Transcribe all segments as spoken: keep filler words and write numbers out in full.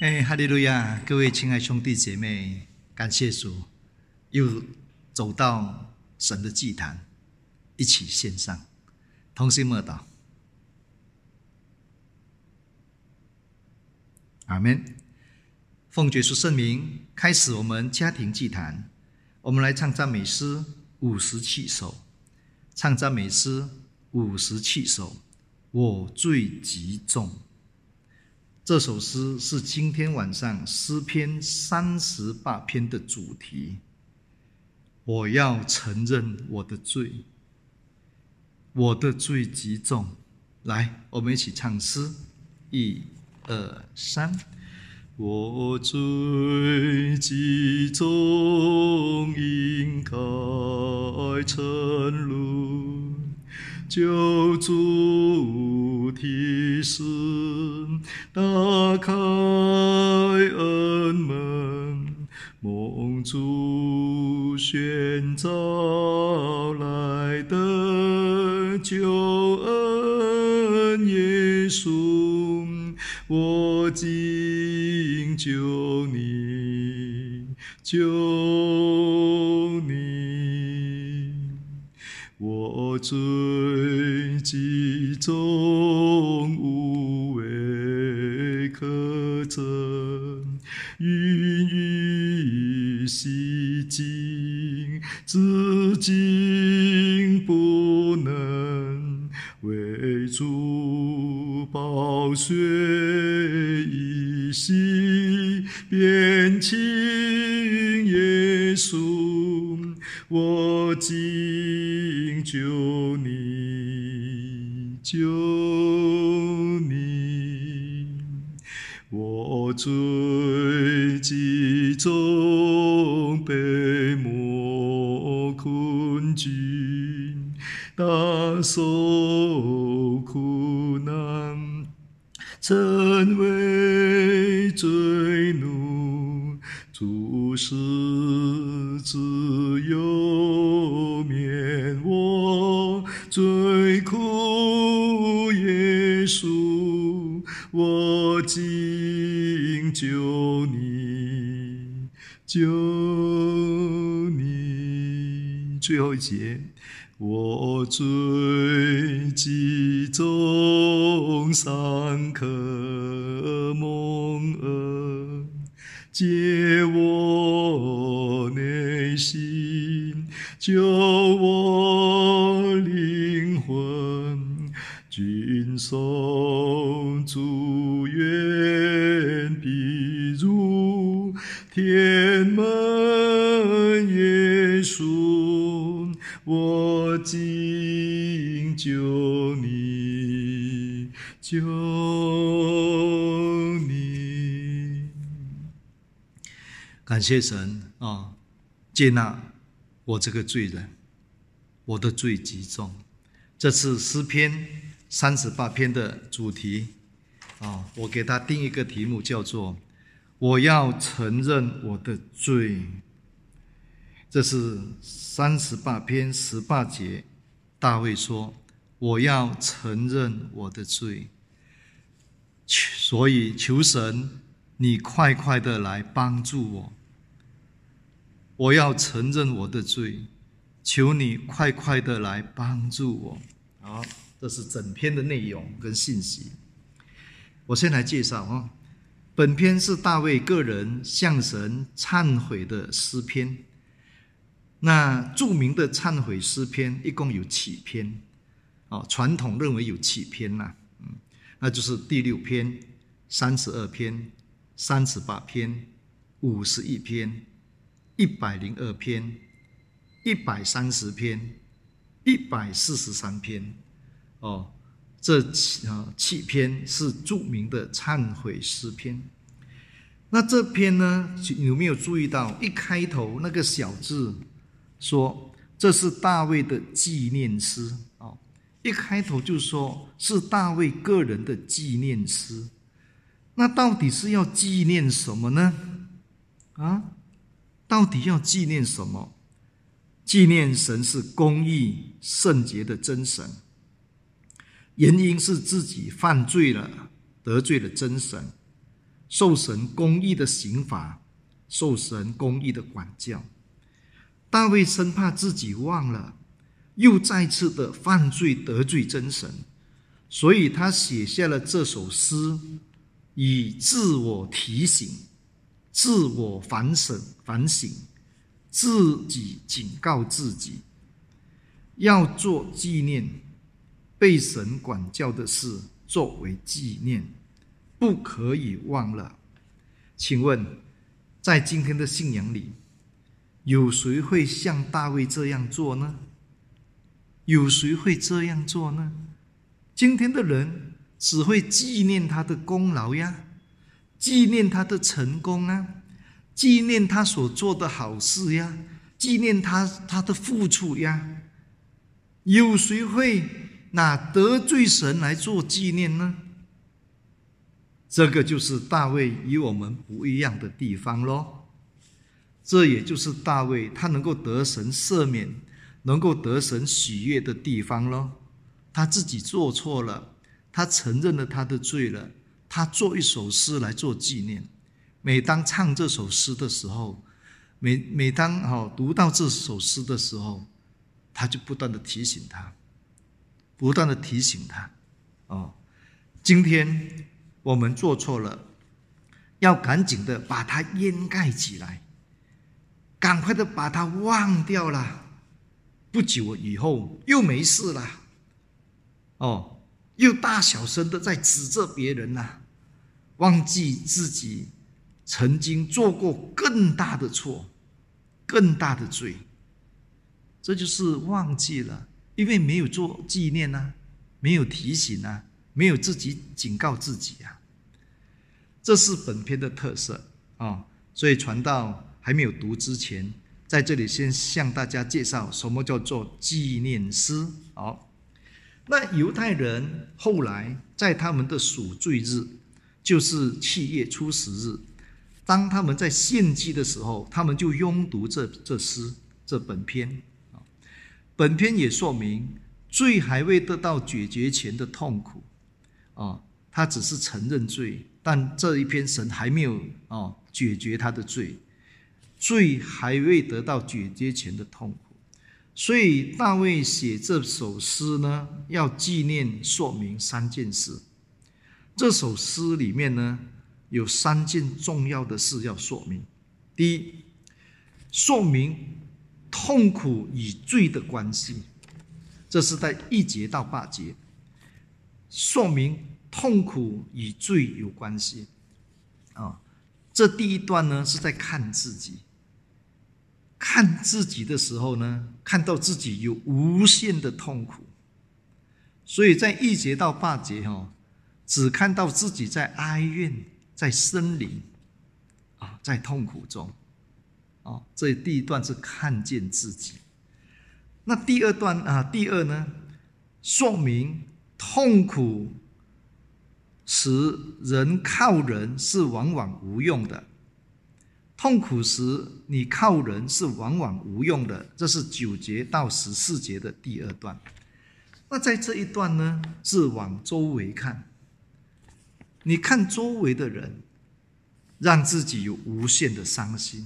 哎，哈利路亚！各位亲爱兄弟姐妹，感谢主，又走到神的祭坛，一起献上，同心默祷。阿们。奉耶稣圣名，开始我们家庭祭坛。我们来唱赞美诗五十七首，唱赞美诗五十七首，我最极重。这首诗是今天晚上诗篇三十八篇的主题。我要承认我的罪，我的罪极重。来，我们一起唱诗，一、二、三。我罪极重，应该沉沦。救主提示，打开恩门，蒙主宣召来的救恩，耶稣，我今救你，救你。我罪极重，无位可证，云雨洗净，至今不能为主宝血一洗，便请耶稣，我今救你，救你。我罪极重，被魔困境，大受苦难，成为罪奴，主是自由免我罪苦，耶稣，我今救你，救你。最后一节，我罪极重，尚可蒙恩，解我内心，救我灵魂，君颂主愿必入天门，耶稣，我今救你，救你。感谢神啊、哦，接纳我这个罪人，我的罪极重。这次诗篇三十八篇的主题啊、哦，我给他定一个题目，叫做我要承认我的罪。这是三十八篇十八节，大卫说我要承认我的罪，所以求神你快快的来帮助我。我要承认我的罪，求你快快的来帮助我。好，这是整篇的内容跟信息。我先来介绍啊，本篇是大卫个人向神忏悔的诗篇。那著名的忏悔诗篇一共有七篇，哦，传统认为有七篇呐、嗯，那就是第六篇、三十二篇、三十八篇、五十一篇、一百零二篇、一百三十篇、一百四十三篇，哦，这七啊七篇是著名的忏悔诗篇。那这篇呢，有没有注意到一开头那个小字？说这是大卫的纪念诗，哦，一开头就说是大卫个人的纪念诗。那到底是要纪念什么呢？啊，到底要纪念什么？纪念神是公义圣洁的真神，原因是自己犯罪了，得罪了真神， 受神公义的刑罚，受神公义的管教。大卫生怕自己忘了，又再次的犯罪得罪真神，所以他写下了这首诗，以自我提醒、自我反省、反省，自己警告自己，要做纪念，被神管教的事作为纪念，不可以忘了。请问，在今天的信仰里，有谁会像大卫这样做呢？有谁会这样做呢？今天的人只会纪念他的功劳呀，纪念他的成功啊，纪念他所做的好事呀，纪念他他的付出呀。有谁会拿得罪神来做纪念呢？这个就是大卫与我们不一样的地方咯。这也就是大卫他能够得神赦免，能够得神喜悦的地方咯。他自己做错了，他承认了他的罪了，他做一首诗来做纪念。每当唱这首诗的时候，每每当、哦、读到这首诗的时候，他就不断的提醒他，不断的提醒他、哦、今天我们做错了，要赶紧的把它掩盖起来，赶快的把它忘掉了，不久以后又没事了，哦，又大小声的在指责别人了，忘记自己曾经做过更大的错，更大的罪。这就是忘记了，因为没有做纪念啊，没有提醒啊，没有自己警告自己啊。这是本篇的特色、哦、所以传道还没有读之前，在这里先向大家介绍什么叫做纪念诗、哦、那犹太人后来在他们的赎罪日，就是七月初十日，当他们在献祭的时候，他们就拥读这这诗这本篇。本篇也说明罪还未得到解决前的痛苦、哦、他只是承认罪，但这一篇神还没有、哦、解决他的罪，罪还未得到解决前的痛苦。所以大卫写这首诗呢，要纪念说明三件事。这首诗里面呢，有三件重要的事要说明。第一，说明痛苦与罪的关系，这是在一节到八节，说明痛苦与罪有关系、哦、这第一段呢是在看自己，看自己的时候呢，看到自己有无限的痛苦，所以在一节到八节、哦、只看到自己在哀怨，在森林、哦、在痛苦中、哦、这第一段是看见自己。那第二段啊，第二呢，说明痛苦时人靠人是往往无用的，痛苦时你靠人是往往无用的，这是九节到十四节的第二段。那在这一段呢，是往周围看，你看周围的人，让自己有无限的伤心，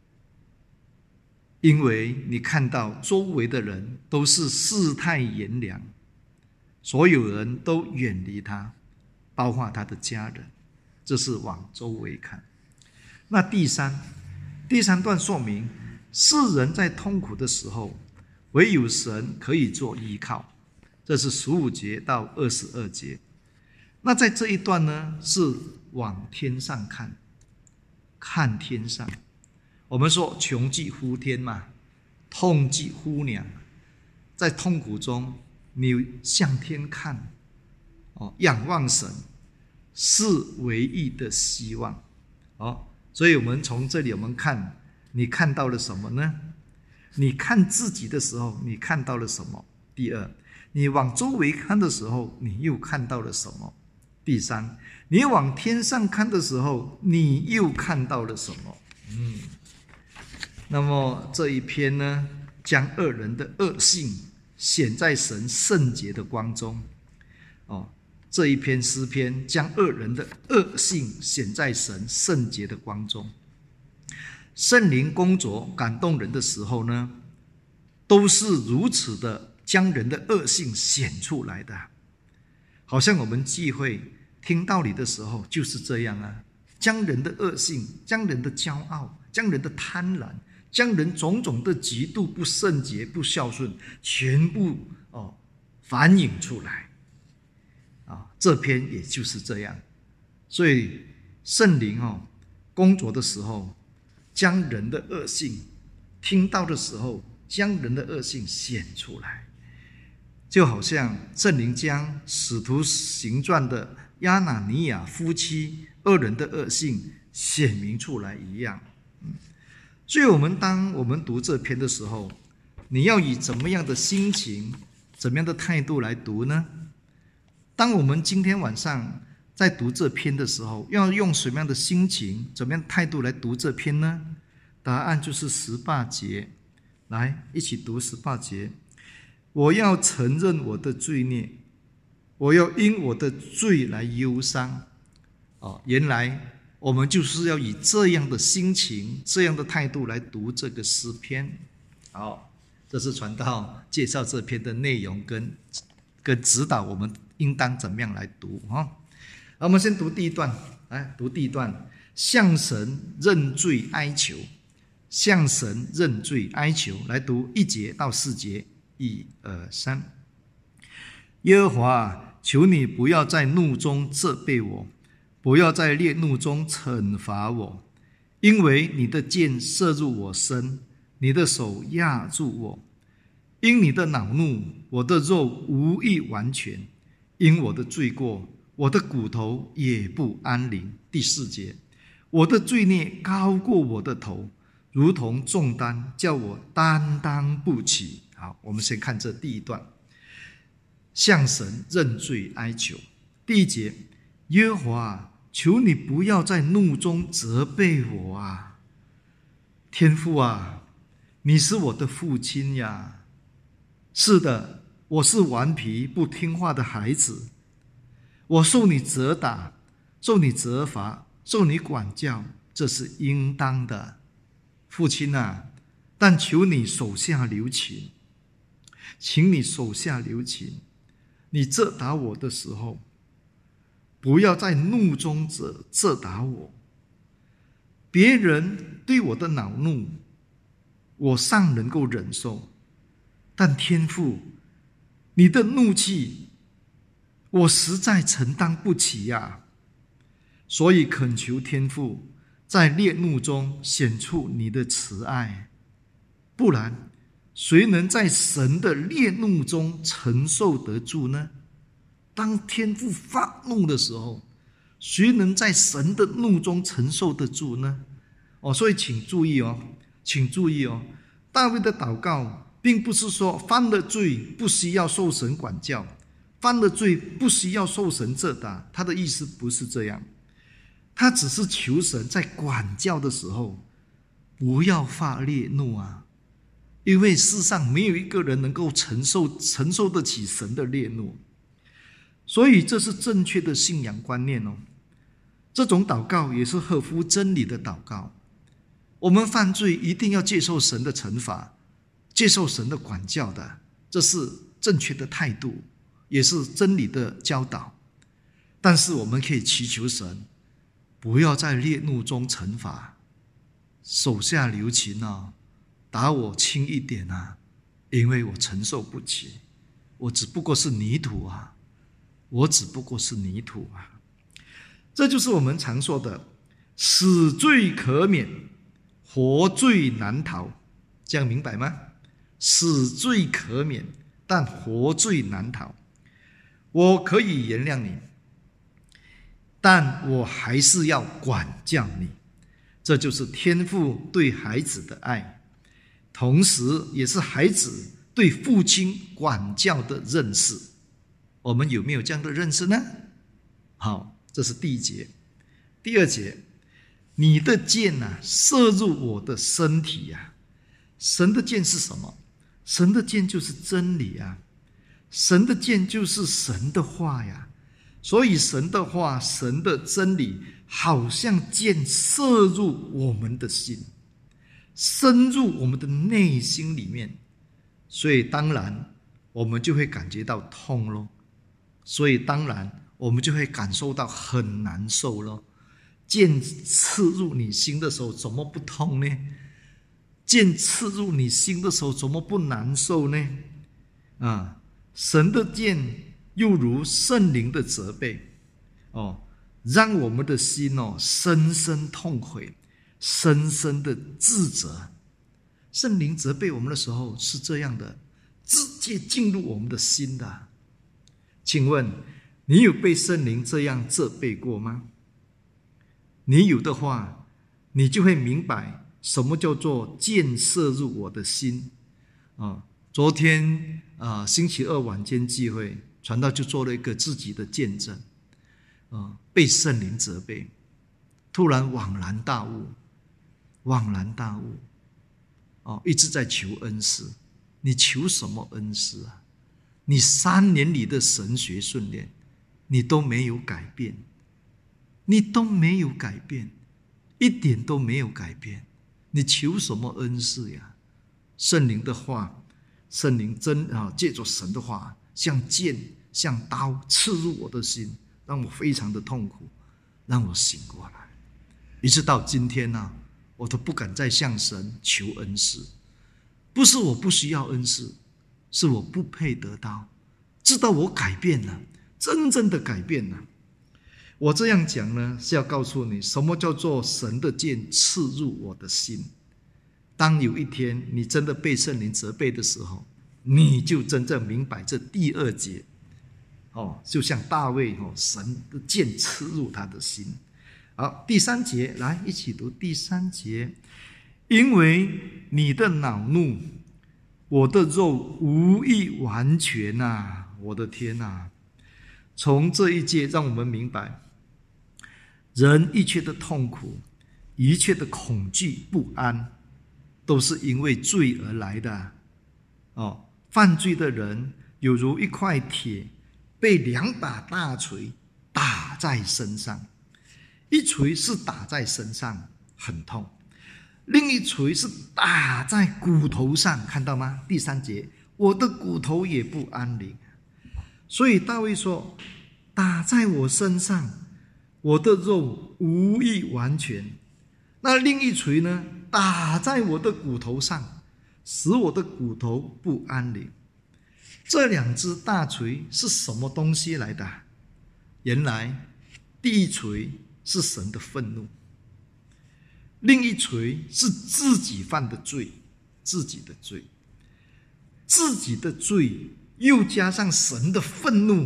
因为你看到周围的人都是世态炎凉，所有人都远离他，包括他的家人，这是往周围看。那第三，第三段说明世人在痛苦的时候，唯有神可以做依靠，这是十五节到二十二节。那在这一段呢，是往天上看，看天上。我们说穷极呼天嘛，痛极呼娘，在痛苦中你向天看、哦、仰望神是唯一的希望、哦、所以我们从这里我们看，你看到了什么呢？你看自己的时候，你看到了什么？第二，你往周围看的时候，你又看到了什么？第三，你往天上看的时候，你又看到了什么？嗯，那么这一篇呢，将恶人的恶性显在神圣洁的光中、哦、 这一篇诗篇将恶人的恶性显在神圣洁的光中。圣灵工作感动人的时候呢，都是如此的将人的恶性显出来的。好像我们聚会听道理的时候就是这样啊，将人的恶性，将人的骄傲，将人的贪婪，将人种种的极度不圣洁、不孝顺，全部哦反映出来啊。这篇也就是这样，所以圣灵哦工作的时候，将人的恶性听到的时候，将人的恶性显出来，就好像圣灵将使徒行传的亚拿尼亚夫妻二人的恶性显明出来一样。所以我们当我们读这篇的时候，你要以怎么样的心情、怎么样的态度来读呢？当我们今天晚上在读这篇的时候，要用什么样的心情、怎么样的态度来读这篇呢？答案就是十八节，来一起读十八节。我要承认我的罪孽，我要因我的罪来忧伤。哦，原来我们就是要以这样的心情、这样的态度来读这个诗篇。好，这是传道介绍这篇的内容跟跟指导我们应当怎么样来读啊。我们先读第一段，来读第一段，向神认罪哀求，向神认罪哀求，来读一节到四节，一二三。耶和华，求你不要在怒中责备我，不要在烈怒中惩罚我，因为你的箭射入我身，你的手压住我。因你的恼怒，我的肉无益完全；因我的罪过，我的骨头也不安宁。第四节，我的罪孽高过我的头，如同重担，叫我担当不起。好，我们先看这第一段，向神认罪哀求。第一节，耶和华，求你不要在怒中责备我啊！天父啊，你是我的父亲呀。是的，我是顽皮不听话的孩子，我受你责打，受你责罚，受你管教，这是应当的。父亲啊，但求你手下留情，请你手下留情。你责打我的时候，不要在怒中责责打我。别人对我的恼怒，我尚能够忍受，但天父，你的怒气，我实在承担不起呀。所以恳求天父，在烈怒中显出你的慈爱，不然谁能在神的烈怒中承受得住呢？当天父发怒的时候，谁能在神的怒中承受得住呢？哦，所以请注意哦，请注意哦，大卫的祷告并不是说犯了罪不需要受神管教，犯了罪不需要受神责打，他的意思不是这样，他只是求神在管教的时候不要发烈怒啊，因为世上没有一个人能够承受承受得起神的烈怒，所以这是正确的信仰观念哦。这种祷告也是合乎真理的祷告。我们犯罪一定要接受神的惩罚，接受神的管教的，这是正确的态度，也是真理的教导。但是我们可以祈求神不要在烈怒中惩罚，手下留情啊，打我轻一点啊，因为我承受不起，我只不过是泥土啊，我只不过是泥土啊。这就是我们常说的死罪可免，活罪难逃，这样明白吗？死罪可免，但活罪难逃。我可以原谅你，但我还是要管教你，这就是天父对孩子的爱，同时也是孩子对父亲管教的认识。我们有没有这样的认识呢？好，这是第一节。第二节，你的箭啊，射入我的身体啊。神的箭是什么？神的箭就是真理啊，神的箭就是神的话呀。 所以神的话，神的真理好像箭射入我们的心，深入我们的内心里面，所以当然我们就会感觉到痛咯，所以当然我们就会感受到很难受咯。箭刺入你心的时候怎么不痛呢？箭刺入你心的时候怎么不难受呢？啊，神的箭又如圣灵的责备哦，让我们的心哦深深痛悔，深深的自责。圣灵责备我们的时候是这样的，直接进入我们的心的。请问你有被圣灵这样责备过吗？你有的话，你就会明白什么叫做箭射入我的心啊。昨天啊，星期二晚间聚会，传道就做了一个自己的见证啊，被圣灵责备，突然恍然大悟，恍然大悟哦，一直在求恩师。你求什么恩师啊？你三年里的神学训练，你都没有改变，你都没有改变，一点都没有改变，你求什么恩师呀？圣灵的话，圣灵真啊，借着神的话，像剑像刀刺入我的心，让我非常的痛苦，让我醒过来。一直到今天呢、啊，我都不敢再向神求恩师。不是我不需要恩师，是我不配得到。知道我改变了，真正的改变了。我这样讲呢，是要告诉你，什么叫做神的剑刺入我的心。当有一天你真的被圣灵责备的时候，你就真正明白这第二节哦，就像大卫哦，神的剑刺入他的心。好，第三节，来一起读第三节。因为你的恼怒，我的肉无益完全啊！我的天啊！从这一节让我们明白，人一切的痛苦，一切的恐惧不安，都是因为罪而来的。哦，犯罪的人有如一块铁被两把大锤打在身上，一锤是打在身上，很痛。另一锤是打在骨头上，看到吗？第三节，我的骨头也不安宁。所以大卫说，打在我身上，我的肉无益完全。那另一锤呢？打在我的骨头上，使我的骨头不安宁。这两只大锤是什么东西来的？原来第一锤是神的愤怒，另一锤是自己犯的罪，自己的罪，自己的罪又加上神的愤怒，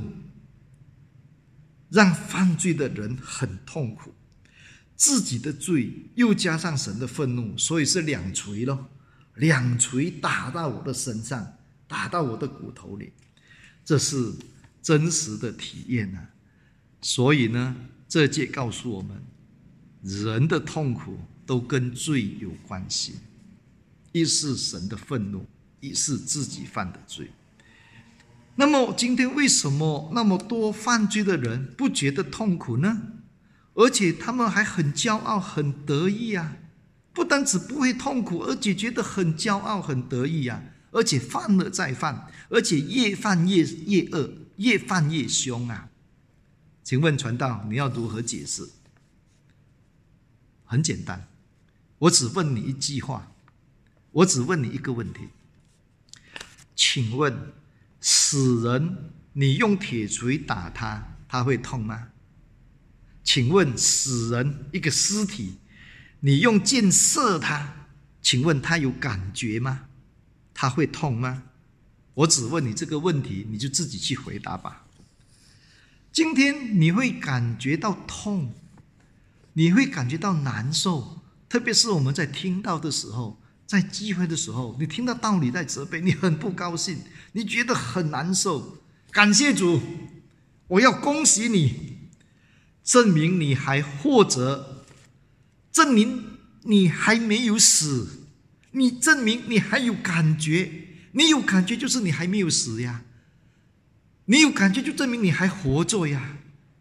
让犯罪的人很痛苦。自己的罪又加上神的愤怒，所以是两锤咯，两锤打到我的身上，打到我的骨头里，这是真实的体验啊。所以呢，这节告诉我们，人的痛苦都跟罪有关系，一是神的愤怒，一是自己犯的罪。那么今天为什么那么多犯罪的人不觉得痛苦呢？而且他们还很骄傲很得意啊，不单只不会痛苦，而且觉得很骄傲很得意啊，而且犯了再犯，而且越犯越越恶，越犯越凶啊。请问传道，你要如何解释？很简单，我只问你一句话，我只问你一个问题，请问死人你用铁锤打他，他会痛吗？请问死人一个尸体，你用箭射他，请问他有感觉吗？他会痛吗？我只问你这个问题，你就自己去回答吧。今天你会感觉到痛，你会感觉到难受，特别是我们在听到的时候，在聚会的时候，你听到道理在责备，你很不高兴，你觉得很难受。感谢主，我要恭喜你，证明你还活着，证明你还没有死，你证明你还有感觉，你有感觉就是你还没有死呀，你有感觉就证明你还活着呀。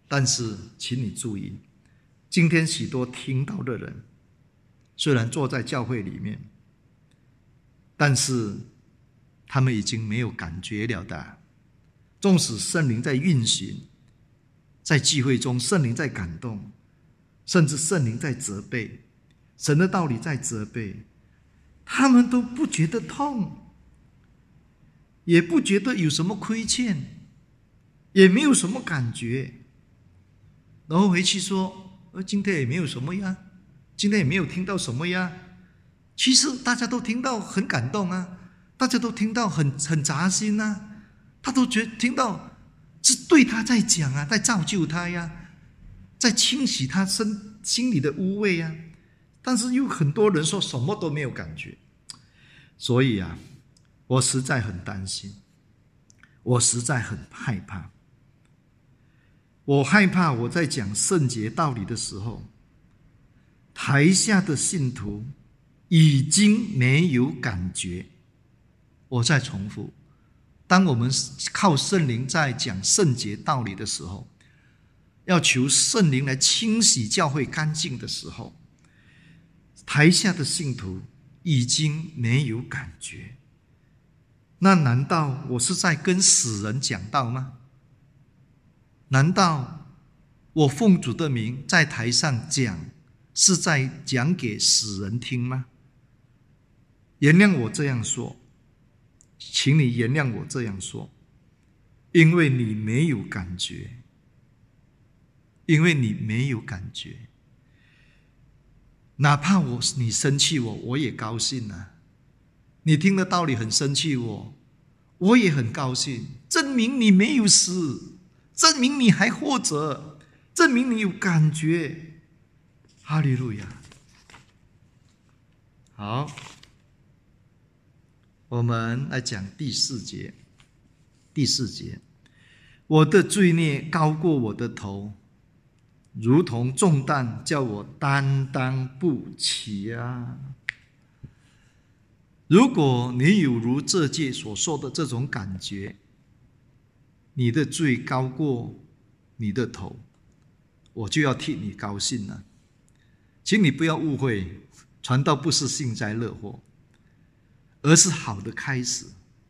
但是请你注意，今天许多听到的人虽然坐在教会里面，但是他们已经没有感觉了的。纵使圣灵在运行，在聚会中圣灵在感动，甚至圣灵在责备，神的道理在责备，他们都不觉得痛，也不觉得有什么亏欠，也没有什么感觉，然后回去说，呃，今天也没有什么呀，今天也没有听到什么呀。其实大家都听到很感动啊，大家都听到很很扎心啊，他都觉得听到是对他在讲啊，在造就他呀，在清洗他身心里的污秽啊。但是有很多人说什么都没有感觉，所以啊，我实在很担心，我实在很害怕。我害怕我在讲圣洁道理的时候，台下的信徒已经没有感觉。我再重复，当我们靠圣灵在讲圣洁道理的时候，要求圣灵来清洗教会干净的时候，台下的信徒已经没有感觉。那难道我是在跟死人讲道吗？难道我奉主的名在台上讲，是在讲给死人听吗？原谅我这样说，请你原谅我这样说，因为你没有感觉，因为你没有感觉。哪怕我你生气我，我也高兴啊。你听了道理很生气我，我也很高兴，证明你没有死，证明你还活着，证明你有感觉。哈利路亚。好，我们来讲第四节。第四节，我的罪孽高过我的头，如同重担叫我担当不起啊。如果你有如这诫所说的这种感觉，你的罪高过你的头，我就要替你高兴了。请你不要误会，传道不是幸灾乐祸，而是好的开始。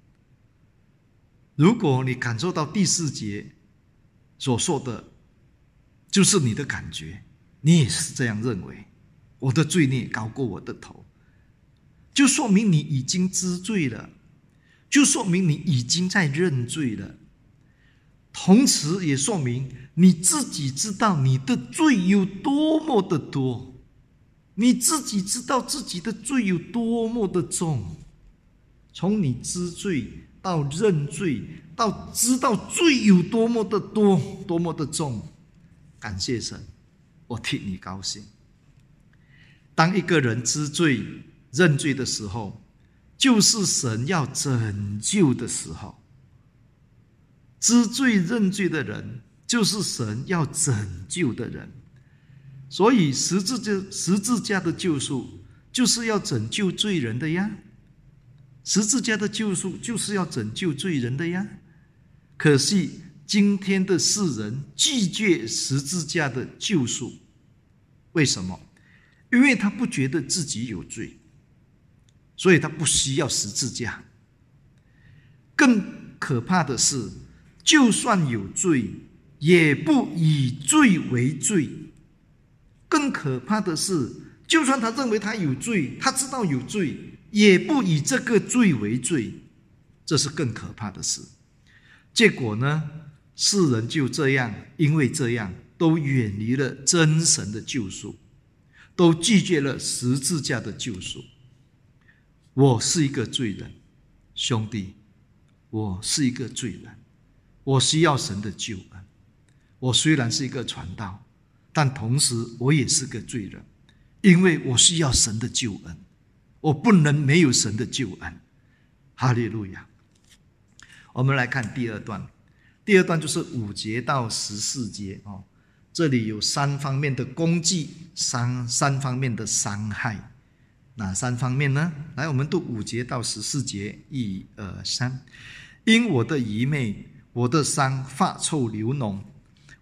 如果你感受到第四节所说的就是你的感觉，你也是这样认为，我的罪孽高过我的头，就说明你已经知罪了，就说明你已经在认罪了，同时也说明你自己知道你的罪有多么的多，你自己知道自己的罪有多么的重。从你知罪到认罪，到知道罪有多么的多，多么的重，感谢神，我替你高兴。当一个人知罪认罪的时候，就是神要拯救的时候。知罪认罪的人，就是神要拯救的人。所以十字架十字架的救赎就是要拯救罪人的呀，十字架的救赎就是要拯救罪人的呀。可惜今天的世人拒绝十字架的救赎，为什么？因为他不觉得自己有罪，所以他不需要十字架。更可怕的是，就算有罪，也不以罪为罪。更可怕的是，就算他认为他有罪，他知道有罪，也不以这个罪为罪。这是更可怕的事。结果呢，世人就这样，因为这样都远离了真神的救赎，都拒绝了十字架的救赎。我是一个罪人，兄弟，我是一个罪人，我需要神的救恩。我虽然是一个传道，但同时我也是个罪人，因为我需要神的救恩，我不能没有神的救恩。哈利路亚。我们来看第二段，第二段就是五节到十四节哦。这里有三方面的攻击，三三方面的伤害。哪三方面呢？来，我们读五节到十四节，一二三。因我的愚昧，我的伤发臭流脓，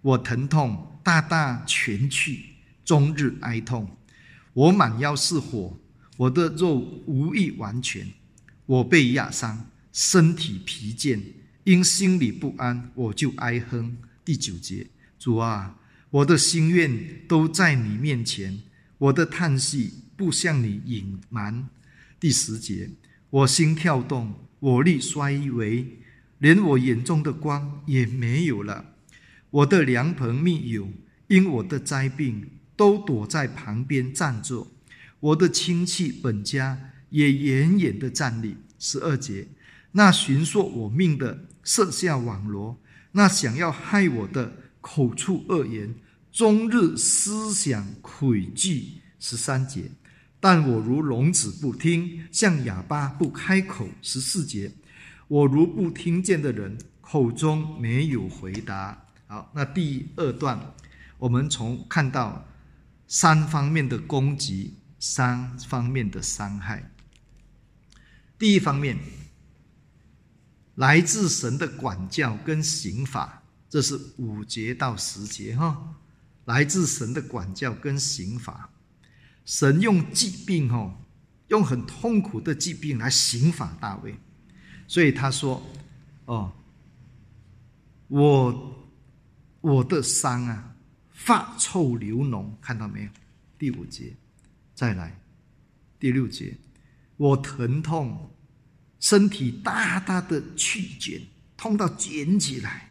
我疼痛大大全去，终日哀痛。我满腰是火，我的肉无一完全。我被压伤，身体疲倦，因心里不安，我就哀哼。第九节，主啊，我的心愿都在你面前，我的叹息不向你隐瞒。第十节，我心跳动，我力衰微，连我眼中的光也没有了。我的良朋密友因我的灾病都躲在旁边站着，我的亲戚本家也远远的站立。十二节，那寻索我命的设下网罗，那想要害我的口出恶言，终日思想诡计。十三节，但我如聋子不听，像哑巴不开口。十四节，我如不听见的人，口中没有回答。好，那第二段我们从看到三方面的攻击，三方面的伤害。第一方面，来自神的管教跟刑罚，这是五节到十节哈。来自神的管教跟刑罚，神用疾病哈，用很痛苦的疾病来刑罚大卫。所以他说：“哦，我我的伤啊，发臭流脓，看到没有？”第五节，再来第六节，我疼痛，身体大大的去卷，痛到卷起来。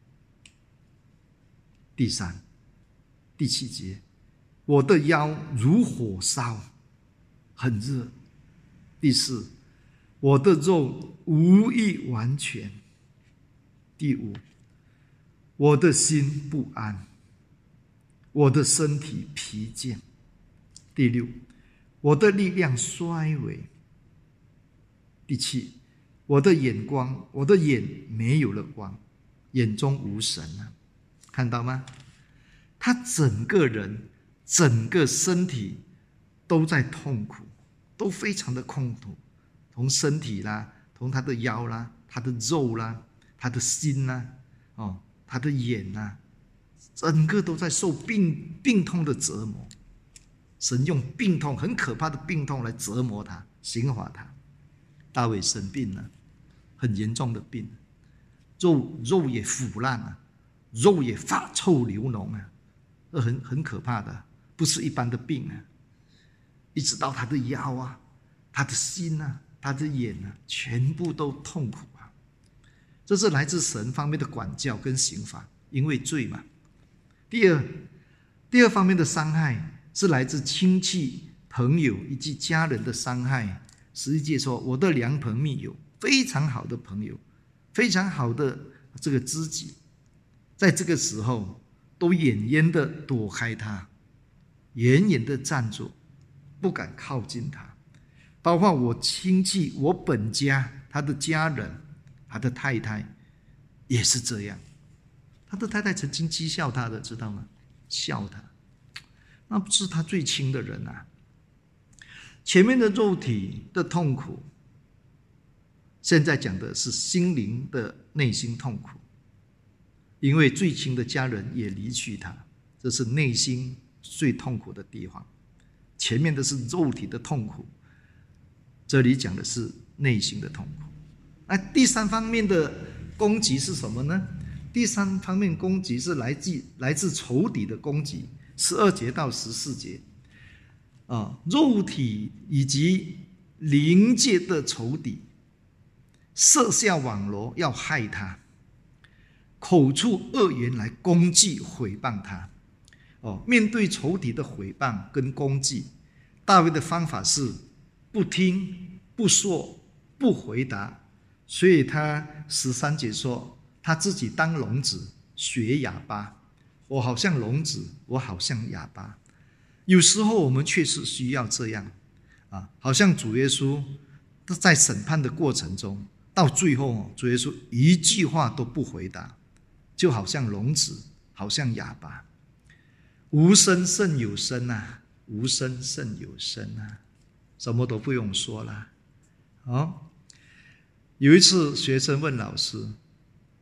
第三、第七节，我的腰如火烧，很热。第四，我的肉无一完全。第五，我的心不安，我的身体疲倦。第六，我的力量衰微。第七，我的眼光，我的眼没有了光，眼中无神啊，看到吗？他整个人、整个身体都在痛苦，都非常的痛苦，从身体啦，从他的腰啦，他的肉啦，他的心啦，哦，他的眼啦，整个都在受病病痛的折磨。神用病痛，很可怕的病痛来折磨他，刑罚他。大卫生病了，很严重的病，肉肉也腐烂了，肉也发臭流脓啊，这很很可怕的，不是一般的病啊。一直到他的腰啊，他的心啊，他的眼啊，全部都痛苦啊。这是来自神方面的管教跟刑罚，因为罪嘛。第二，第二方面的伤害是来自亲戚、朋友以及家人的伤害。十一节说，我的良朋密友，非常好的朋友，非常好的这个知己，在这个时候都远远的躲开他，远远的站着，不敢靠近他。包括我亲戚，我本家，他的家人，他的太太也是这样。他的太太曾经讥笑他的，知道吗？笑他，那不是他最亲的人啊。前面的肉体的痛苦，现在讲的是心灵的内心痛苦，因为最亲的家人也离去他，这是内心最痛苦的地方。前面的是肉体的痛苦，这里讲的是内心的痛苦。那第三方面的攻击是什么呢？第三方面攻击是来自来自仇敌的攻击，十二节到十四节。啊，肉体以及灵界的仇敌设下网罗要害他，口出恶言来攻击毁谤他。哦，面对仇敌的毁谤跟攻击，大卫的方法是不听、不说、不回答。所以他十三节说，他自己当聋子学哑巴。我好像聋子，我好像哑巴。有时候我们确实需要这样啊，好像主耶稣在审判的过程中，到最后主耶稣一句话都不回答，就好像聋子，好像哑巴。无声胜有声啊，无声胜有声啊，什么都不用说了。哦，有一次学生问老师，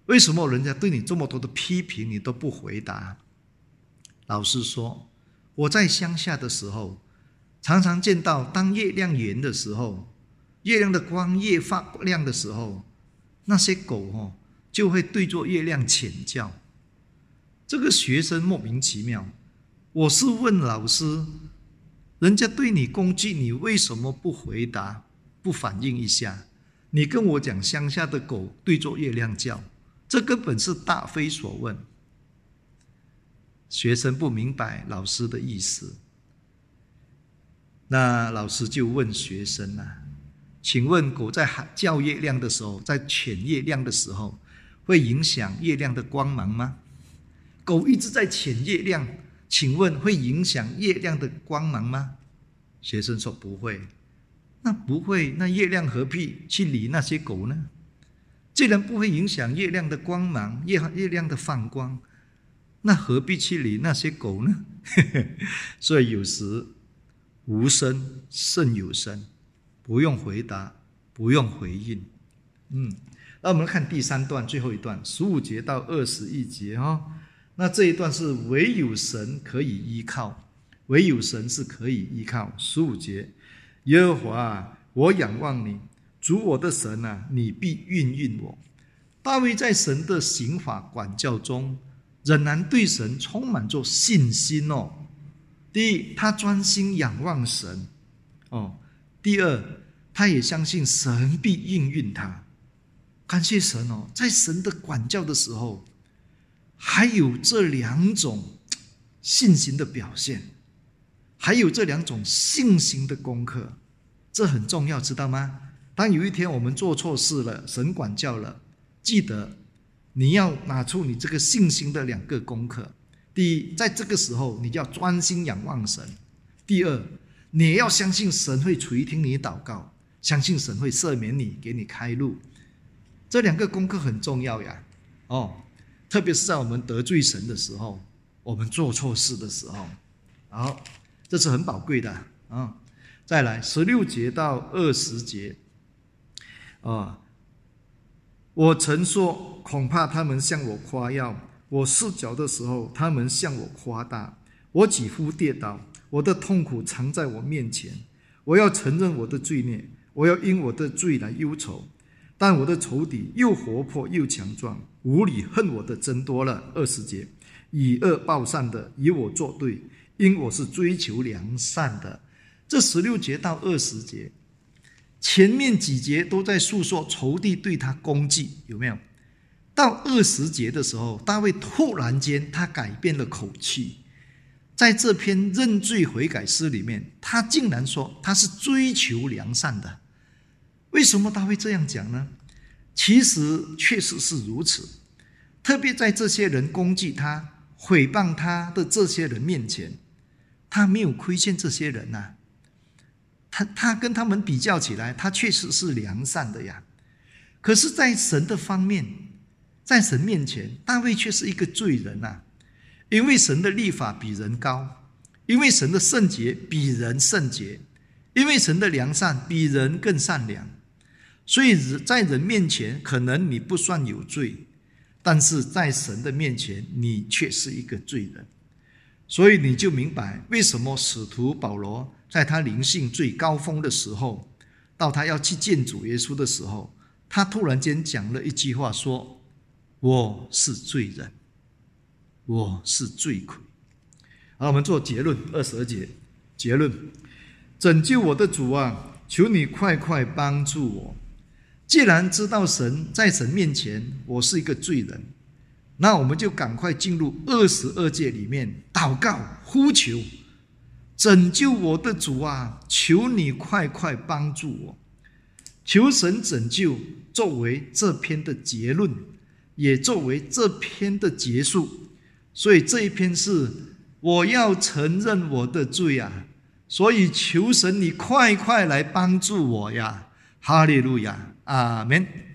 为什么人家对你这么多的批评，你都不回答？老师说，我在乡下的时候，常常见到当月亮圆的时候，月亮的光越发亮的时候，那些狗哦就会对着月亮谴叫。这个学生莫名其妙，我是问老师，人家对你攻击，你为什么不回答，不反应一下？你跟我讲乡下的狗对着月亮叫，这根本是答非所问。学生不明白老师的意思，那老师就问学生啊，请问狗在叫月亮的时候，在犬月亮的时候，会影响月亮的光芒吗？狗一直在犬月亮，请问会影响月亮的光芒吗？学生说不会。那不会，那月亮何必去理那些狗呢？既然不会影响月亮的光芒，月月亮的放光，那何必去理那些狗呢？所以有时无声胜有声，不用回答，不用回应。嗯，那我们看第三段最后一段，十五节到二十一节哦。那这一段是唯有神可以依靠，唯有神是可以依靠。十五节，耶和华啊，我仰望你，主我的神啊，你必应允我。大卫在神的刑法管教中，仍然对神充满着信心哦。第一，他专心仰望神哦；第二，他也相信神必应允他。感谢神哦，在神的管教的时候，还有这两种信心的表现，还有这两种信心的功课，这很重要，知道吗？当有一天我们做错事了，神管教了，记得你要拿出你这个信心的两个功课。第一，在这个时候你要专心仰望神；第二，你也要相信神会垂听你祷告，相信神会赦免你，给你开路。这两个功课很重要呀，哦，特别是在我们得罪神的时候，我们做错事的时候，好，这是很宝贵的啊、哦。再来十六节到二十节，啊、哦，我曾说，恐怕他们向我夸耀。我视角的时候，他们向我夸大。我几乎跌倒，我的痛苦藏在我面前。我要承认我的罪孽，我要因我的罪来忧愁。但我的仇敌又活泼又强壮，无理恨我的增多了。二十节，以恶报善的与我作对，因我是追求良善的。这十六节到二十节，前面几节都在诉说仇敌对他攻击，有没有？到二十节的时候，大卫突然间他改变了口气，在这篇认罪悔改诗里面，他竟然说他是追求良善的。为什么他会这样讲呢？其实确实是如此，特别在这些人攻击他、毁谤他的这些人面前，他没有亏欠这些人啊。他他跟他们比较起来，他确实是良善的呀。可是在神的方面，在神面前，大卫却是一个罪人啊。因为神的律法比人高，因为神的圣洁比人圣洁，因为神的良善比人更善良，所以在人面前可能你不算有罪，但是在神的面前你却是一个罪人。所以你就明白为什么使徒保罗在他灵性最高峰的时候，到他要去见主耶稣的时候，他突然间讲了一句话，说我是罪人，我是罪魁。好，我们做结论，二十二节结论，拯救我的主啊，求你快快帮助我。既然知道神在神面前我是一个罪人，那我们就赶快进入二十二节里面祷告呼求，拯救我的主啊，求你快快帮助我。求神拯救作为这篇的结论，也作为这篇的结束。所以这一篇是我要承认我的罪啊，所以求神你快快来帮助我呀，哈利路亚，阿们。